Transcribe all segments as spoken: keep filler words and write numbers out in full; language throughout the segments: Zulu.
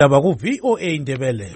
Daba ku V O A Indebele.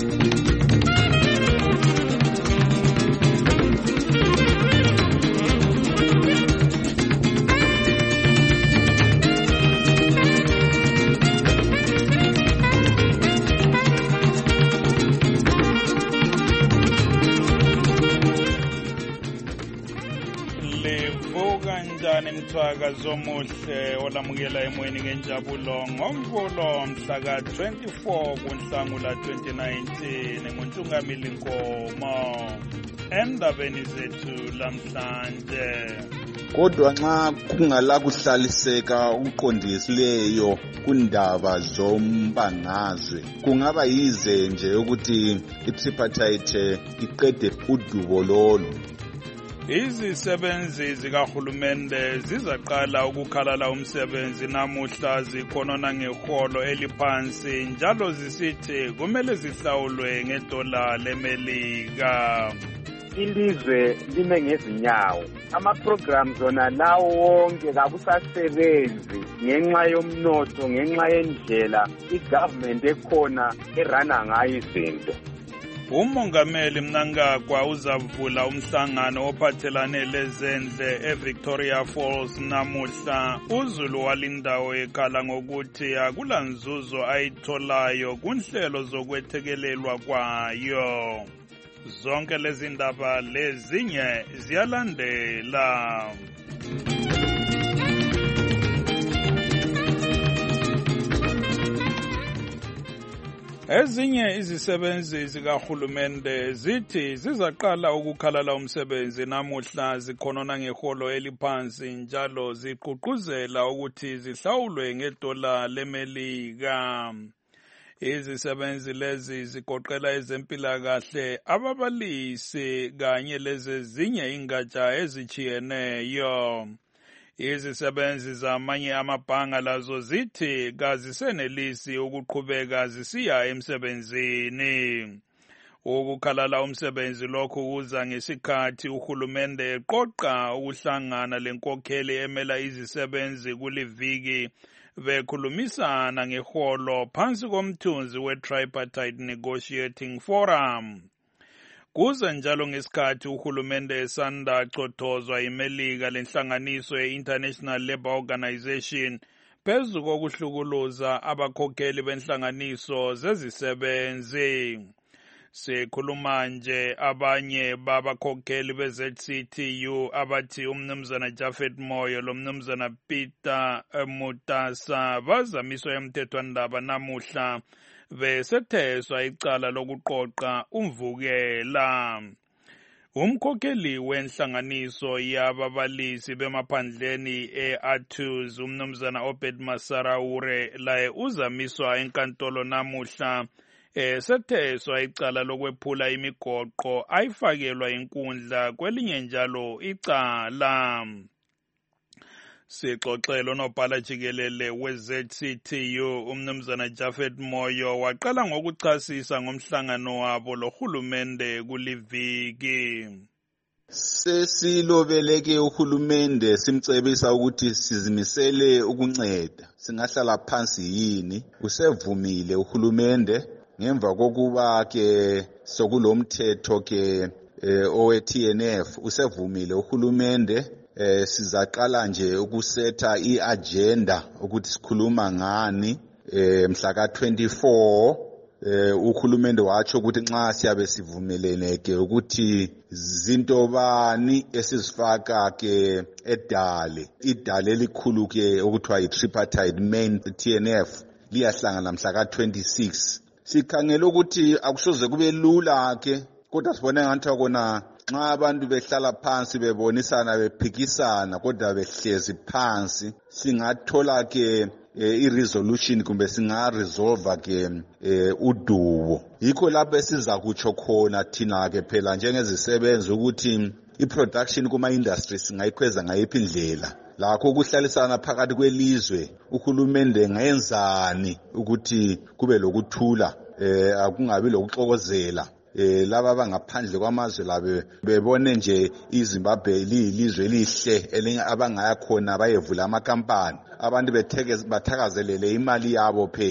Mthwaka zomuhle olamukela emoyeni ngenjabulo ngomvulo mhla ka twenty-four kuNhlangula twenty nineteen nguNtungamili Nkomo endabeni zethu lamhlanje. Kodwa nxa kungala kuhlaliseka ukuqondisileyo kundaba zombangazwe kungaba yize nje ukuthi i-tripartite iqede udubo lolu. Izisebenzi zikahulumende zizaqala ukukhalala umsebenzi namuhla zikhonona ngeholo eliphansi njalo zisithi kumele zihlawulwe ngedola leMelika. Ilizwe lime ngezinyawo. Ama-programs zona lawo wonke kakusasebenzi ngenxa yomnotho, ngenxa yendlela i-government ekhona erana ngayo izinto. Umongameli Mnangagwa uzavula umhlangano ophathelane lezendle eVictoria Falls namuhla. uZulu walindawo ekhala ngokuthi akula nzuzo ayitholayo kunhlelo zokwethekelelwa kwayo. Zonke lezi ndaba lezinye ziyalandela. Ezinye izisebenzi zikahulumende zithi zizaqala ukukhalala umsebenzi namuhla zikhonona ngeholo eliphansi njalo ziqhuquzela ukuthi zihlawulwe ngedola leMelika. Izisebenzi lezi zigoqela ezempilakahle, ababalisi kanye lezinye ingatsha ezijiyeneyo. Izisebenzi zamanye amabhanga lazo zithi kazisenelisi ukuqhubeka zisiya emsebenzini. Ukukhalala umsebenzi lokhu kuza ngesikhathi uhulumende eqoqa ukuhlangana lenkokheli emela izisebenzi kuliviki bekhulumisana ngeholo phansi komthunzi we-Tripartite Negotiating Forum. Kuze njalo ngesikhathi uhulumende esanda cothozwa iMelika lenhlanganiso ye-International Labour Organization phezu kokuhlukuluza abakhokheli benhlanganiso zezisebenzi. Sikhuluma nje abanye babakhokheli be-Z C T U abathi umnumzana Japhet Moyo lomnumzana Peter Mutasa bazamiswa emthethwandaba namuhla besetheswa icala lokuqoqa umvukela. Umkhokheli wenhlanganiso yababalisi bemaphandleni e-Athuz umnumzana Obed Masaraure laye uzamiswa enkantolo namuhla esetheswa icala lokwephula imigoqo ayifakelwa inkundla kwelinye njalo icala. Sixoxelo nobhala jikelele we-Z C T U umnumzana Japhet Moyo waqala ngokuchasisa ngomhlangano wabo lohulumende kuliviki. Sesilobeleke uhulumende simcebisa ukuthi sizimisele ukunceda. Singahlala phansi yini? Usevumile uhulumende ngemva kokuba ke sokulomthetho ke owe T N F usevumile uhulumende. Eh sizaqala nje ukusetha iagenda ukuthi sikhuluma ngani eh mhla ka twenty-four eh uhulumende watsho ukuthi nxa siyabe sivumeleleke ukuthi zinto bani esizifaka ke edale idale elikhulu ke okuthiwa yi-tripartite main T N F liyahlangana mhla ka twenty-six. Sikhangela ukuthi akusoze kube lula ke kodwa sibone ngathi kona nxa abantu behlala phansi bebonisana bephikisana kodwa behlezi phansi singathola ke i-resolution kumbe singa-resolve ke udubo. Yikho lapho esiza kutsho khona thina ke phela njengezisebenzi ukuthi i-production kuma-industry singayikhweza ngayiphi indlela. Lakho ukuhlalisana phakathi kwelizwe uhulumende ngayenzani ukuthi kube lokuthula eh akungabi lokuxokozela. Eh laba abangaphandle kwamazwe labe bebone nje iZimbabwe lilizwe elihle elinye abangaya khona bayevula amakampani abantu betheke bathakazelele imali yabo phela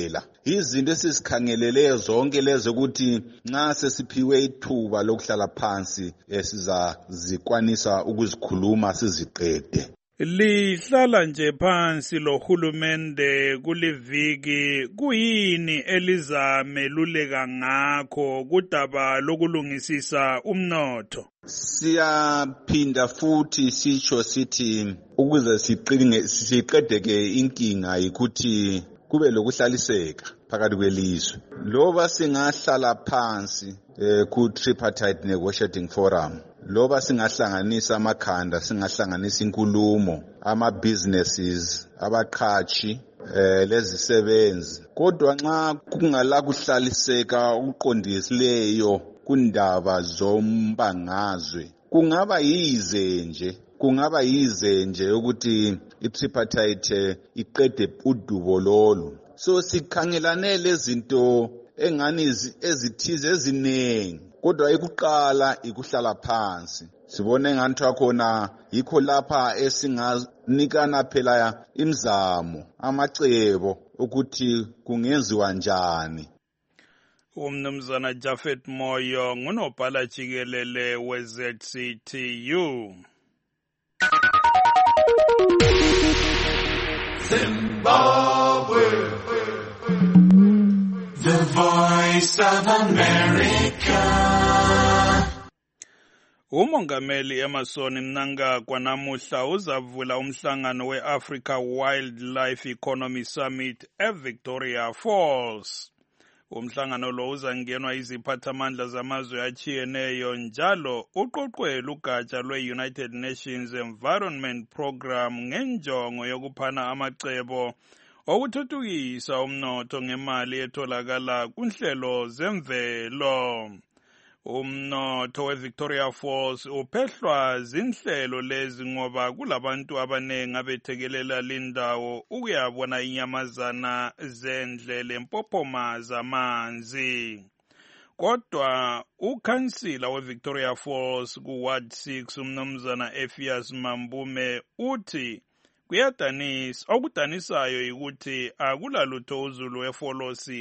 izinto esizikhangeleleyo zonke lezo ukuthi nxa sesiphiwe ithuba lokuhlala phansi sizazikwanisa ukuzikhuluma siziqede. Lihlala nje phansi lohulumende kuliviki, kuyini elizameluleka ngakho kudaba lokulungisisa umnotho? Siyaphinda futhi sitsho sithi ukuze siqinge siqedeke inkinga yikuthi kube lokuhlaliseka phakathi kwelizwe. Loba singahlala phansi eh, ku tripartite negotiating forum, loba singahlanganisa amakhanda, singahlanganisa inkulumo, ama businesses, abaqhashi eh lezisebenzi, kodwa nxa kungala kuhlaliseka ukuqondisileyo kundaba zombangazwe, kungaba yize nje kungaba yize nje ukuthi i-tripartite iqede udubo lolu. So sikhangelane lezinto engani ezithize eziningi, kodwa ekuqala ikuhlala phansi sibone ngathi khona yikho lapha esinganikana phela imizamo, amacebo ukuthi kungenziwa njani. Umnumzana Japhet Moyo ngunobhala jikelele we-Z C T U. Zimbabwe, the voice of America. Umongameli Emmerson Mnangagwa namuhla uzavula umhlangano we-Africa Wildlife Economy Summit eVictoria Falls. Umhlangano lo uzangenwa iziphathamandla zamazwe achiyeneyo njalo uqoqwe lugatsha lwe-United Nations Environment Program ngenjongo yokuphana amacebo okuthuthukisa umnotho ngemali etholakala kunhlelo zemvelo. Umnotho weVictoria Falls uphehlwa zinhlelo lezi ngoba kulabantu abanengi abethekelela lindawo ukuyabona inyamazana zendle empophoma zamanzi. Kodwa ukhansila weVictoria Falls ku Ward six umnumzana Ephias Mambume uthi kuyadanisa, okudanisayo yikuthi akulalutho uZulu wefolosi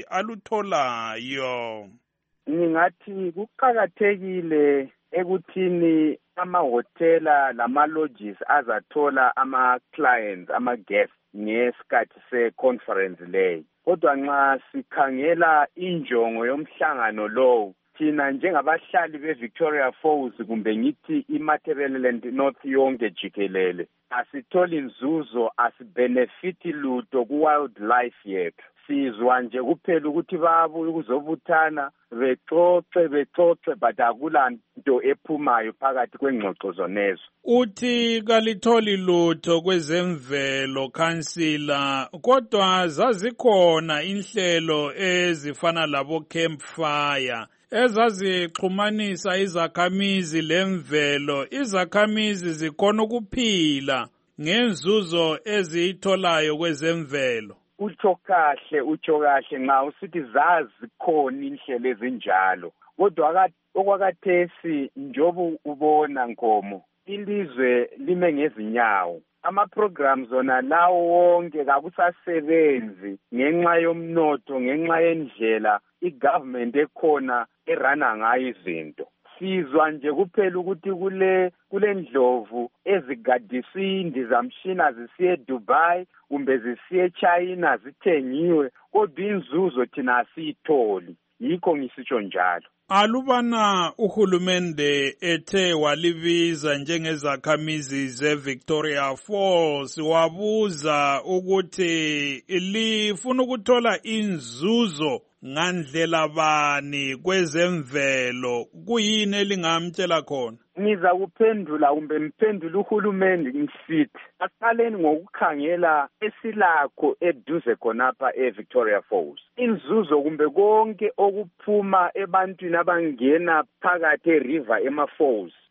alutholayo. Ngingathi kuqakathekile ekuthini amahotela lama-lodges azathola ama-clients, ama-guests ngesikhathi se-conference leyo. Kodwa nxa sikhangela injongo yomhlangano lowo, thina njengabahlali be-Victoria Falls kumbe ngithi i-Matabeleland North yonke jikelele, asitholi nzuzo, asibenefithi lutho ku-wildlife yethu. Sizwa nje kuphela ukuthi babuye ukuzobuthana bexoxe bexoxe but akula nto ephumayo phakathi kwengxoxo zonezo. Uthi kalitholi lutho kwezemvelo kansila, kodwa zazikhona inhlelo ezifana labo campfire ezazixhumanisa izakhamizi lemvelo, izakhamizi zikhona ukuphila ngenzuzo eziyitholayo kwezemvelo. Utsho kahle utsho kahle nxa usithi zazi khona inhlelo ezinjalo, kodwa okwakathesi njoba ubona Nkomo ilizwe lime ngezinyawo. Ama-programs zona lawo wonke kakusasebenzi ngenxa yomnotho, ngenxa yendlela i-government ekhona erana ngayo izinto. Sizwa nje kuphela ukuthi kule kule ndlovu ezigadisa indizamshina zisiye Dubai kumbe zisiye China zithengiwe, kodwa inzuzo thina asiyitholi. Yikho ngisitsho njalo. Alubana uhulumende ethe walibiza njengezakhamizi zeVictoria Falls wabuza ukuthi lifuna ukuthola inzuzo ngandlela bani kwezemvelo, kuyini elingamtshela khona? Ngiza kuphendula kumbe mphendula uhulumende ngisithi aqaleni ngokukhangela esilakho eduze khonapha eVictoria Falls. Inzuzo kumbe konke okuphuma ebantwini abangena phakathi eriver ema-falls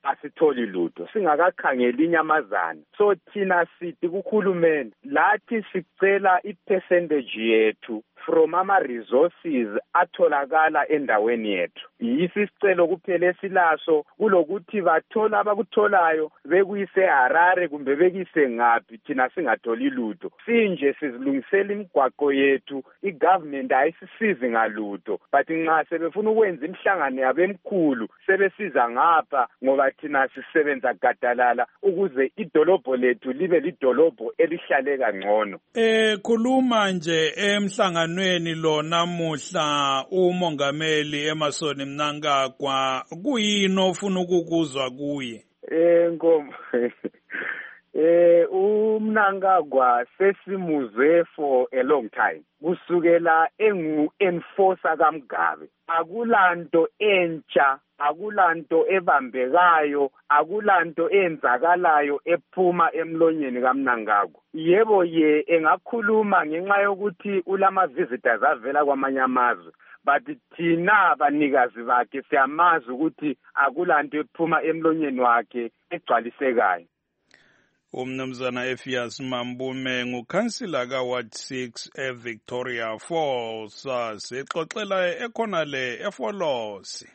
asitholi lutho singakakhangeli inyamazana. So thina sithi kukhulumeni lathi sicela i-percentage yethu from ama-resources atholakala endaweni yethu. Yisi isicelo kuphela esilaso kulokuthi bathola abakutholayo bekuyise Harare kumbe bekise ngaphi thina singatholi lutho. Sinje sizilungisela imigwaqo yethu, i-government ayisisizi ngalutho. But nxa sebefuna ukwenza imhlangano yabemkhulu sebesiza ngapha ngoba thina sisebenza gadalala ukuze idolobho lethu libe lidolobho elihlale kangcono. Eh khuluma nje emhlanganweni lo namuhla umongameli Emmerson Mnangagwa kuyini ofuna ukukuzwa kuye? Eh ngoba eh uMnangagwa sesimuzwe for a long time. Kusukela engu enforcer kaMgabe. Akulanto entsha, akulanto ebambekayo, akulanto enzakalayo ephuma emlonyeni kaMnangagwa. Yebo ye engakhuluma ngenxa yokuthi ulama visitors avela kwamanye amazwe. But thina abanikazi bakhe siyamazi ukuthi akulanto ephuma emlonyeni wakhe egcwalisekayo. Umnumzana Ephias Mambume ngukhansila ka Ward six eVictoria Falls sixoxela ekhonale eFolosi.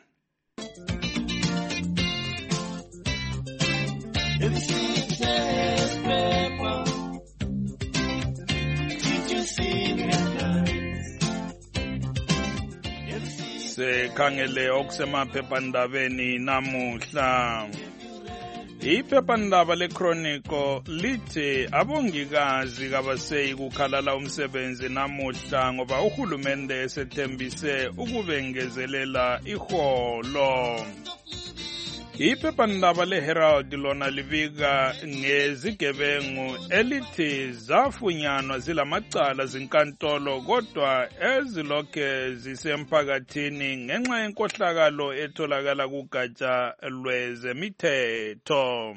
Sekhangele okusemaphephandabeni namuhla. Iphephandaba leChronicle lithi abongikazi kabaseyi kukhalala umsebenzi namuhla ngoba uhulumende esethembise ukubengezelela iholo. Iphephandaba leHerald lona libika ngezigebengu elithi zafunyanwa zilamacala zinkantolo kodwa ezilokhe zisemphakathini ngenxa yenkohlakalo etholakala kugatsha lwezemithetho.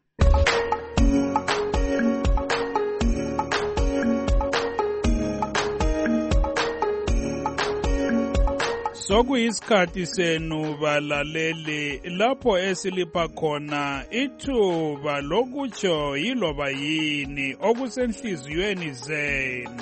Sokuyisikhathi senu balaleli lapho esilipha khona ithuba lokutsho yiloba yini okusenhliziyweni zenu.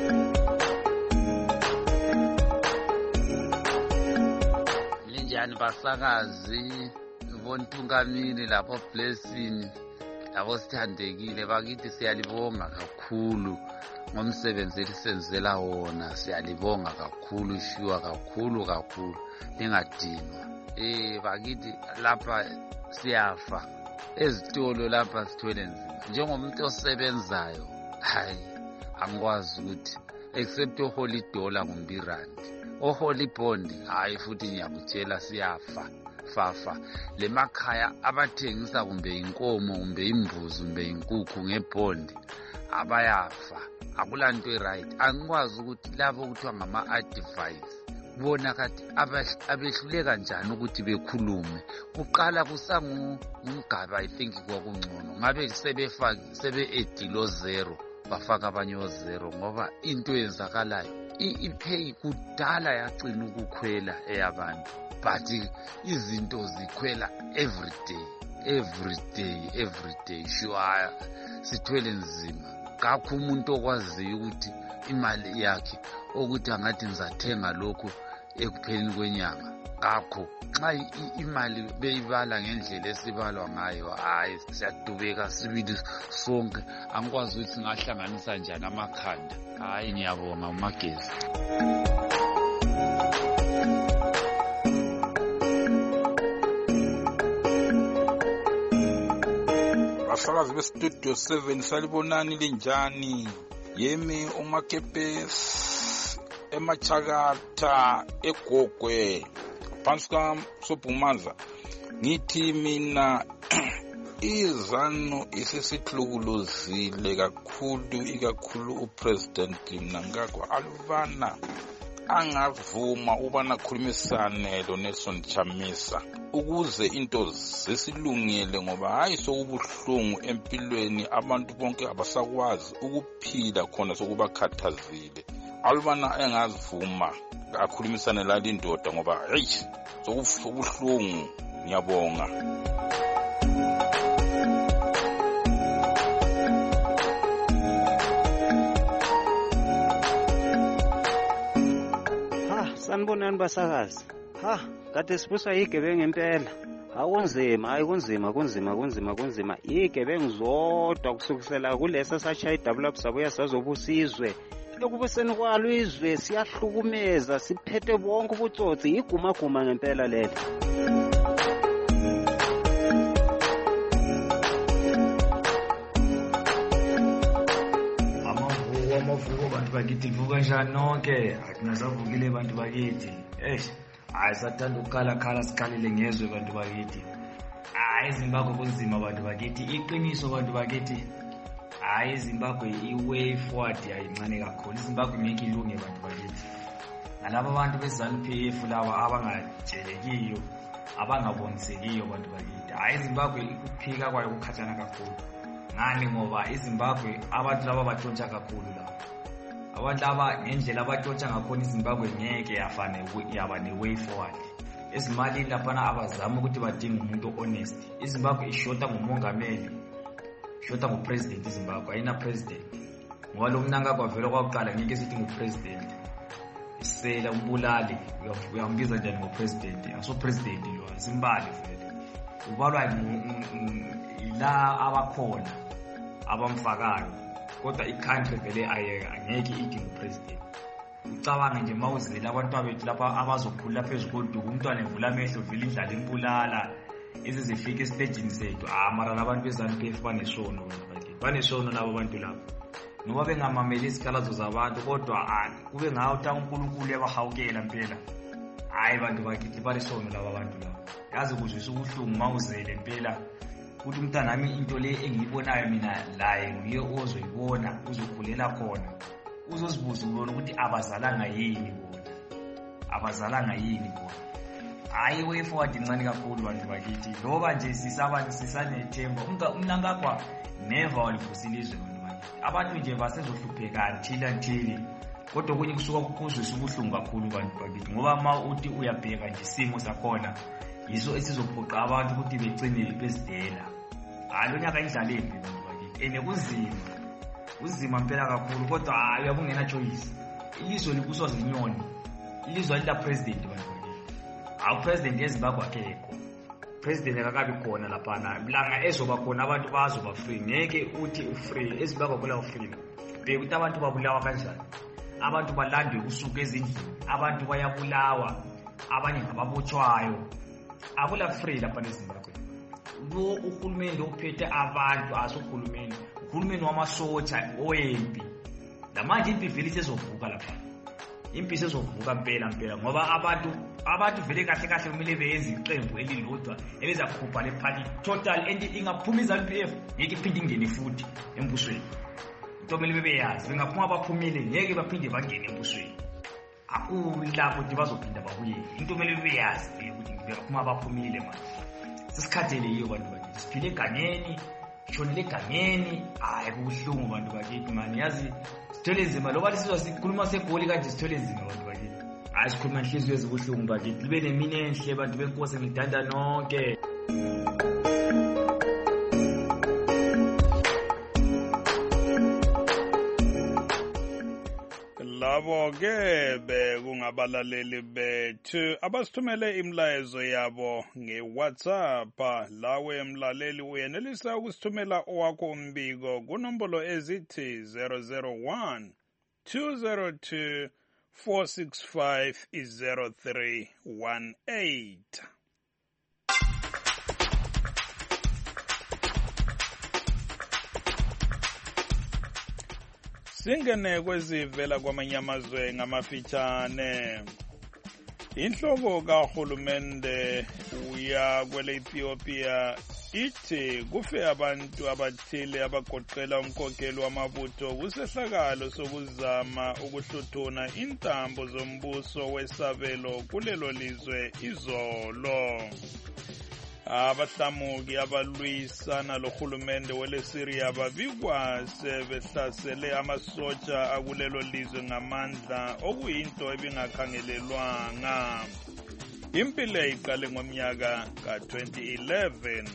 Linjani basakazi bontungamini lapho blessing labo sithandekile bakithi siyalibonga kakhulu ngomsebenzi elisenzela wona siyalibonga kakhulu shuwa kakhulu kakhulu lingadinwa eh bakithi lapha siyafa ezitolo lapha sithwele nzima njengomuntu osebenzayo hayi angikwazi ukuthi except uholy dollar ngumbirandi uholy bond hayi futhi ngiyakutshela siyafa fafa lemakhaya abathengisa kumbe inkomo kumbe imbuzi kumbe inkukhu ngebond abayafa akulanto eright angikwazi ukuthi labo kuthiwa ngama-advice bona kathi abehluleka njani ukuthi bekhulume kuqala kusangumgaba I think kwakungcono ngabe sebefaki sebe-edilo zero bafaka abanye o-zero ngoba into eyenzakalayo ipay kudala yaqina ukukhwela eyabantu but izinto zikhwela every day every day every day sure sithwele nzima kakho umuntu okwaziyo ukuthi imali yakhe ukuthi angathi ngizathenga lokhu ekupheleni kwenyanga kakho nxa imali beyibala ngendlela esibalwa ngayo hayi siyadubeka sibili sonke angikwazi ukuthi ngahlanganisa njani amakhanda hayi ngiyabonga uMagezi. Basakazi bestudio seven salibonani linjani yemi umakepes emachakatha egogwe phansi kaSobhumaza ngithi mina izanu isisihlukuluzile kakhulu ikakhulu upresident Mnangagwa aluvana angavuma ubana khulumisane loNelson Chamisa ukuze into zesilungile ngoba hayi sokubuhlungu empilweni abantu bonke abasakwazi ukuphila khona sokubakhathazile alubana engazivuma akhulumisane la lindoda ngoba hey sokubuhlungu ngiyabonga. Sanibonani basakazi. Ha, kade sibuswa yigebengu ngempela. Akunzima, hayi kunzima, kunzima, kunzima, kunzima. Yigebengu zodwa kusukisela kulesa sacha i-develop sabuya sazobusizwe. Lokubuseni kwalo izwe siyahlukumeza, siphethe bonke ubutsotsi, iguma guma ngempela lelo. Amavuko, amavuko bantu bakithi vuka njani nonke? Akunasavukile bantu bakithi. Eish. Hayi sathanda ukukhala khala sikhalile ngezwe bantu bakithi. Hayi Zimbabwe kunzima bantu bakithi. Iqiniso bantu bakithi. Hayi Zimbabwe i-way forward ayincane kakhulu. Zimbabwe ngeke ilunge bantu bakithi. Nalabo bantu be-ZANU P F laba abangajelekiyo, abangabonisekiyo bantu bakithi. Hayi Zimbabwe ikuphika kwayo ukukhathana kakhulu. Ngani ngoba iZimbabwe abantu laba batshontsha kakhulu la. Abantu laba ngendlela abatshontsha ngakhona iZimbabwe ngeke yafane yaba ne-way forward. Ezimalini laphana abazama ukuthi badinga umuntu honest. iZimbabwe ishota ngumongameli, ishota ngupresident iZimbabwe, ayina president. Ngoba lo mnanga kwavela kwakuqala ngeke sithi ngupresident. Isela umbulali uyambiza njani ngopresident? Aso president lo, simbali vele. Ubalwa ila abakhona abamfakayo. Kodwa i-country vele angeke idinga upresident. Ucabanga nje mawuzela abantu abethu lapha abazokhula phezulu koduku, umntwana evula amehlo vile indlala impulala ezizifika esitejini sethu. Ah mara labantu be-ZANU P F banesono bakithi, banesono labo bantu labo. Noma bengamameli isikhalazo zabantu kodwa kube ngawo ta uNkulunkulu yabahawukela impela. Hayi bantu bakithi banesono labo bantu labo. Yazi ukuzwisa ubuhlungu mawuzele impela ukuthi umntana nami into le engiyibonayo mina laye nguye ozoyibona, uzokhulela khona. Uzozibuza ubona ukuthi abazalanga yini bona, abazalanga yini bona. Hayi way forward incane kakhulu bantu bakithi. Ngoba nje sisaba sisanethemba umnangakwa never walivusile izwe bantu bakithi. Abantu nje basezohlupheka until until kodwa kunye kusuka kukuzwisa ubuhlungu kakhulu bantu bakithi. Ngoba ma uthi uyabheka nje isimo sakhona yiso esizophoqa abantu ukuthi begcine bezidela. Hayi lo nyaka indlaleni bantu bakithi. Ene kunzima. Uzima impela kakhulu kodwa hayi uyabungena choice. Ilizwe libuswa zinyoni. Ilizwe lila president bantu bakithi. Awu president yeZimbabwe akekho. President akakabi khona laphana. Bilanga ezoba khona abantu bazoba free. Ngeke uthi ufree eZimbabwe kula ufree. Beke ukuthi abantu babulawa kanjani. Abantu balandwe kusuka ezindlini. Abantu bayabulawa. Abanye ngababotshwayo. Akula free lapha eZimbabwe. Lo uhulumende ophethe abantu asohulumende. Uhulumeni wamasotsha oyempi. Lamanje impi vele sezovuka lapha. Impi sezovuka impela impela ngoba abantu abantu vele kahle kahle kumele beyenze iqembu elilodwa elizakhupha le party total and ingaphuma iZANU P F ngeke iphinde ingene futhi embusweni. Into kumele bebeyazi bengaphuma abaphumile ngeke baphinde bangene embusweni. Akula ukuthi bazophinda babuye. Into kumele bebeyazi ukuthi bengaphuma abaphumile manje. Sisikhathele iyo bantu bakithi. Siphile egangeni. Shonile egangeni. Hayi kubuhlungu bantu bakithi mani. Yazi sithole nzima loba lisizwa sikhuluma segoli kanje sithole nzima bantu bakithi. Hayi sikhuluma inhliziyo ezibuhlungu bakithi. Libe nemini enhle bantu benkosi ngidanda nonke. Labo ke bekungabalaleli bethu abasithumele imlayezo yabo ngeWhatsApp. Lawe mlaleli uyenelisa ukusithumela owakho umbiko kunombolo ezithi zero zero one two zero two four six five zero three one eight. Singene kwezivela kwamanye amazwe ngamafitshane. Inhloko kahulumende uya kwele Ethiopia ithi kufe abantu abathile abagoqela umkhokheli wamabutho kusehlakalo sokuzama ukuhluthuna intambo zombuso wesabelo kulelo lizwe izolo. Abahlamuki abalwisana lohulumende wele Syria babikwa sebehlasele amasotsha akulelo lizwe ngamandla okuyinto ebingakhangelelwanga. Impilo iqale ngomnyaka ka twenty eleven.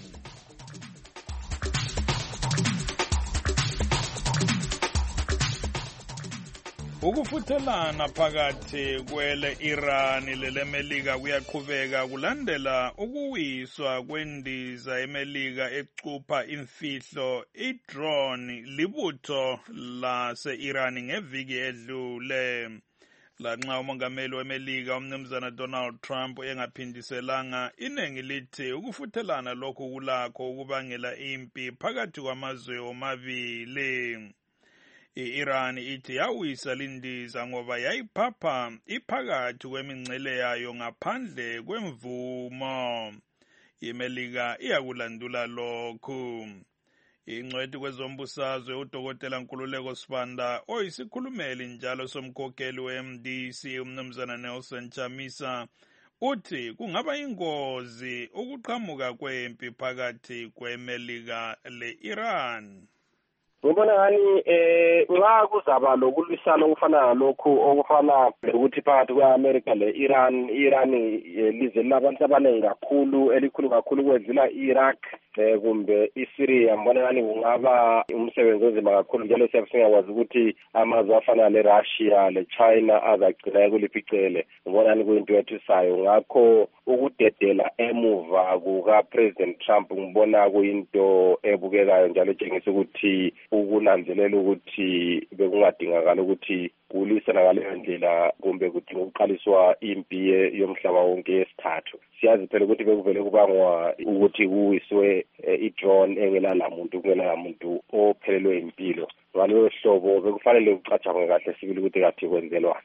Ukufuthelana phakathi kwele Iran lele Melika kuyaqhubeka kulandela ukuwiswa kwendiza eMelika ecupha imfihlo i-drone libutho lase-Iran ngeviki edlule. Lanxa umongameli weMelika umnumzana Donald Trump engaphindiselanga, iningi lithi ukufuthelana lokhu kulakho ukubangela impi phakathi kwamazwe omabili. I-Iran ithi yawisa lindiza ngoba yayiphapha iphakathi kwemingcele yayo ngaphandle kwemvumo. IMelika iyakulandula lokhu. Ingcweti kwezombusazwe uDokotela Nkululeko Sibanda oyisikhulumeli njalo somkhokheli we-M D C umnumzana Nelson Chamisa uthi kungaba ingozi ukuqhamuka kwempi phakathi kweMelika le-Iran. Ngibona ngani eh nxa kuzaba lokulwisana okufana nalokhu okufana ukuthi phakathi kwe-America le-Iran, Iran lizwe labantu abaningi kakhulu elikhulu kakhulu kwedlula i-Iraq eh kumbe iSyria. Ngibona ngani kungaba umsebenzi onzima kakhulu, njalo siyakwazi ukuthi amazwe afana le-Russia le-China azagcina kulipicele. Ngibona ngani kuyinto ethusayo, ngakho ukudedela emuva kuka-President Trump ngibona kuyinto ebukekayo njalo etshengisa ukuthi ukunanzelela ukuthi bekungadingakala ukuthi kulisana ngaleyo ndlela kumbe kudinga ukuqaliswa impi yomhlaba wonke yesithathu. Siyazi phela ukuthi bekuvele kubangwa ukuthi kuwiswe i-drone engelala muntu kungelala muntu ophelelwe impilo. Ngaleyo hlobo bekufanele kucatshangwe kahle sibili ukuthi kathi kwenzelwa.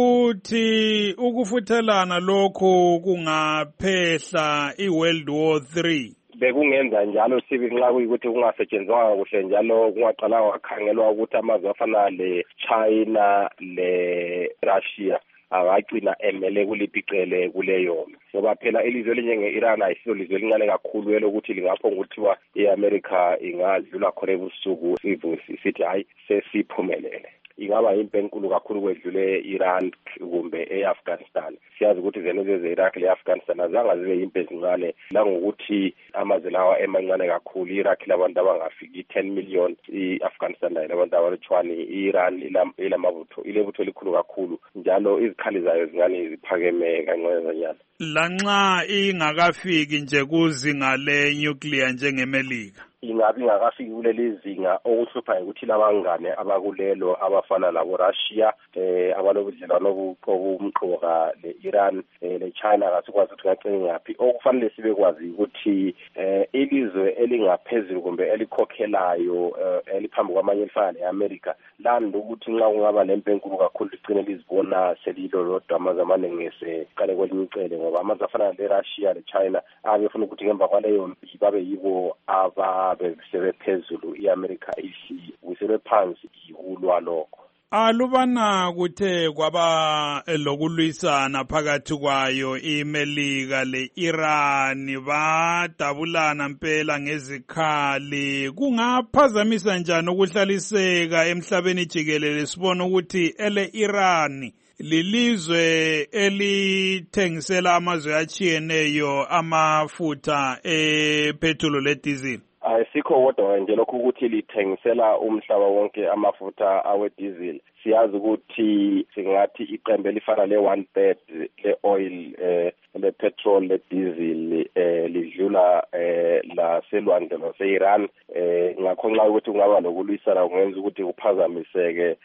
Uthi ukufuthelana lokho kungaphehla i-World War three. Bekungenza njalo sibi nxa kuyikuthi kungasetshenzwanga kuhle njalo kungaqala kwakhangelwa ukuthi amazwe afana le-China le-Russia awagcina emele kulipicele kuleyo. Ngoba phela ilizwe elinjenge-Iran ayisilo lizwe elincane kakhulu elokuthi lingapho ngokuthiwa i-America ingadlula khona ebusuku sithi hayi sesiphumelele. Ingaba impi enkulu kakhulu kwedlule Iran kumbe e-Afghanistan. Siyazi ukuthi zeneze ze-Iraq le-Afghanistan azange zibe impi ezincane, langokuthi amazwe lawa emancane kakhulu. I-Iraq labantu abangafiki ten million, i-Afghanistan layo labantu abalutshwane, i-Iran ilamabutho ilebutho elikhulu kakhulu, njalo izikhali zayo zingane ziphakeme kancane zanyana. Lanxa ingakafiki nje kuzinga le-nuclear njengeMelika, ingabi ngakafiki kuleli zinga okuhlupha ukuthi labangane abakulelo abafana labo Russia eh abalobudlelwano obumqoka le-Iran le-China kasikwazi ukuthi ngacenge ngaphi. Okufanele sibe kwazi ukuthi eh ilizwe elingaphezulu kumbe elikhokhelayo eliphambi kwamanye elifana le-America landa ukuthi nxa kungaba lempe enkulu kakhulu ligcine lizibona selilo lodwa amazwe amaningi eseqale kwelinye icele, ngoba amazwe afana le-Russia le-China abefuna ukuthi ngemva kwaleyo mpi babe yibo aba besebephezulu, i-America isibuyisele phansi ikulwa lokho. Alubana kuthe kwaba lokulwisana phakathi kwayo iMelika le-Iran, badabulana mpela ngezikhali, kungaphazamisa njani ukuhlaliseka emhlabeni jikelele? Sibona ukuthi ele-Iran lilizwe elithengisela amazwe atshiyeneyo amafutha epetrol le-diesel. Ayisikho kodwa nje lokho ukuthi lithengisela umhlaba wonke amafutha awe-diesel. Siyazi ukuthi singathi iqembe lifana le one third le-oil eh le-petrol le-diesel eh lidlula eh la selwandle lase-Iran. Eh ngakho nxa ukuthi kungaba lokulwisana kungenza ukuthi kuphazamiseke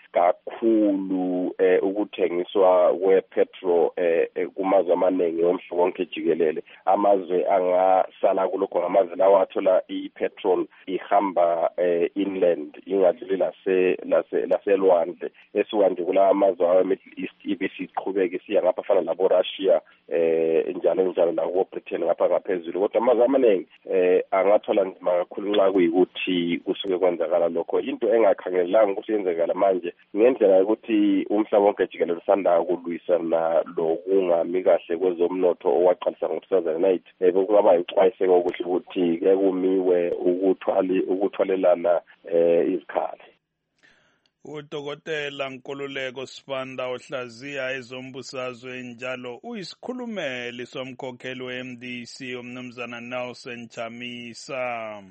kakhulu eh ukuthengiswa kwe-petrol eh kumazwe amaningi omhlaba wonke jikelele. Amazwe angasala kulokho ngamazwe lawa athola i-petrol ihamba eh inland ingadluli lase lase laselwandle. Esiwanje kula amazwe awe-Middle East ibisiqhubeka isiya ngapha fana labo Russia eh njalo njalo labo Britain ngapha ngaphezulu, kodwa amazwe amaningi eh angathola nzima kakhulu nxa kuyikuthi kusuke kwenzakala lokho. Into engakhangelanga ukuthi yenzekala manje ngendlela yokuthi umhlaba wonke jikelele usanda ukulwisana lokungami kahle kwezomnotho owaqalisa ngo two thousand eight. Eh bekungaba yixwayiseko ukuthi ukuthi ke kumiwe ukuthwali ukuthwalelana eh izikhali. uDokotela Nkululeko Sibanda ohlaziya ezombusazwe njalo uyisikhulumeli somkhokheli we-M D C umnumzana Nelson Chamisa.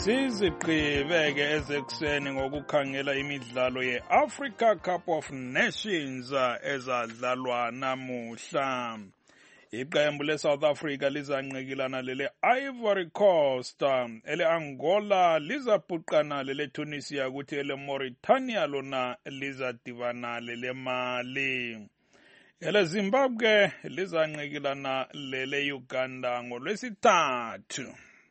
Sizigqibeke ezekuseni ngokukhangela imidlalo ye-Africa Cup of Nations ezadlalwa namuhla. Iqembu le-South Africa lizanqikilana lele-Ivory Coast, ele-Angola lizabhuqana lele-Tunisia kuthi ele-Mauritania lona lizadibana lele-Mali. Ele-Zimbabwe lizanqikilana lele-Uganda ngolwesithathu.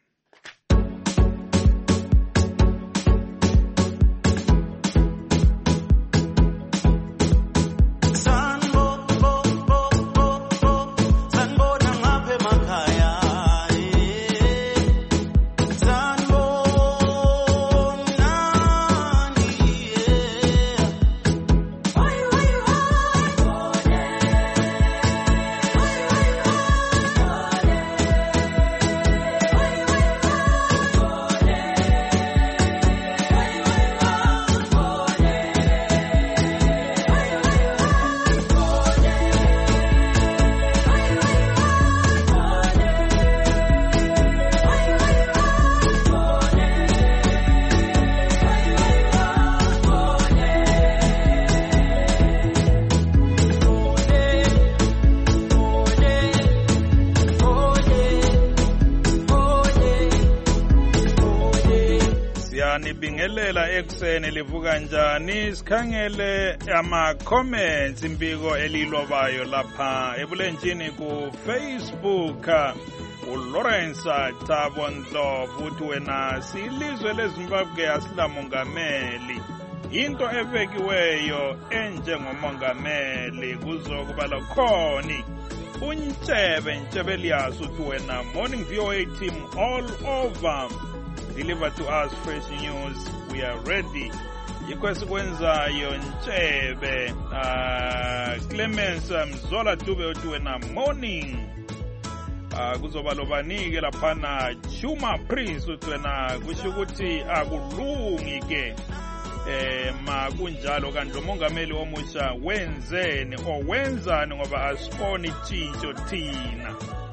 Nibingelela ekuseni livuka njani sikhangele ama comments impiko elilobayo lapha ebulenjini ku Facebook. uLawrence Thabo Ndlovu uthi wena silizwe leZimbabwe asilamongameli, into ebekiweyo enjengomongameli kuzokuba lokhoni uNtshebe Ntshebelias uthi wena morning V O A team all over, deliver to us fresh news, we are ready. Yikho esikwenzayo Ntshebe. uh, Clemens Mzola Dube uthi wena morning. uh, kuzoba lobanike laphana Chuma Prince uthi wena kusho ukuthi akulungi ke eh ma kunjalo kanti umongameli omusha wenzeni owenzani ngoba asiboni tshintsho thina.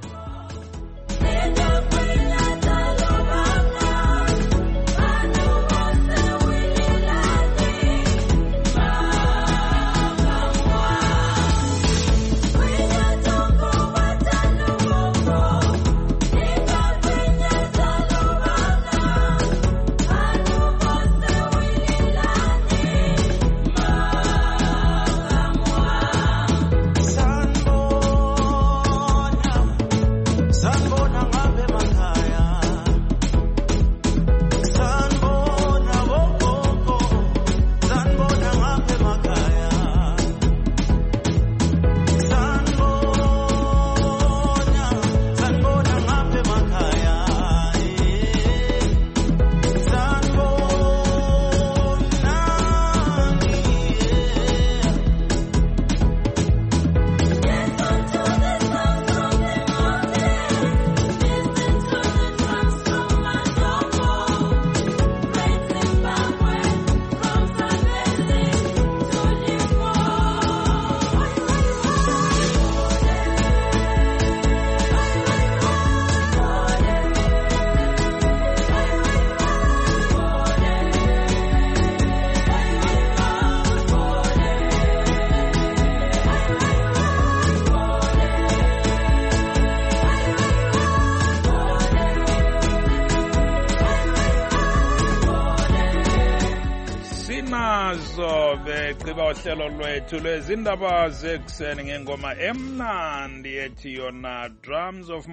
Begqiba uhlelo lwethu lwezindaba zekuseni ngengoma emnandi ethi yona Drums of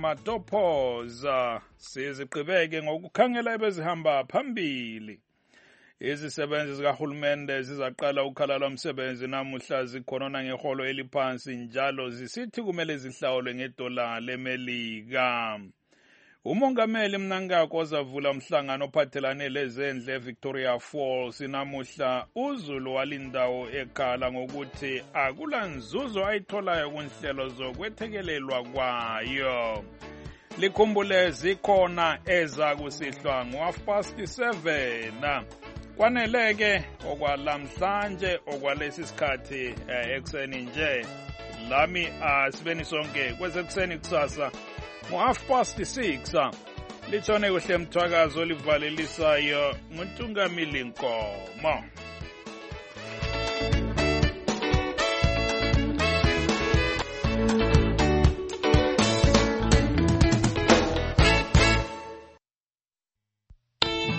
Matophoza. Siziqhubeke ngokukhangela ebezihamba phambili. Izisebenzi zikahulumende zizaqala ukhala lomsebenzi namuhla zikhonona ngeholo eliphansi njalo zisithi kumele zihlawulwe ngedola leMelika. Umongameli Mnangagwa ozavula umhlangano ophathelane lezendle eVictoria Falls namuhla uZulu walindawo ekhala ngokuthi akula nzuzo ayitholayo kunhlelo zokwethekelelwa kwayo. Likhumbule zikhona ezakusihlwa ngo half past seven. Kwaneleke okwalamhlanje okwalesi sikhathi ekseni nje. Lami asibeni sonke kwezekuseni kusasa ngo half past six litshone kuhle mthwakazi olivalelisayo nguNtungamili Nkomo.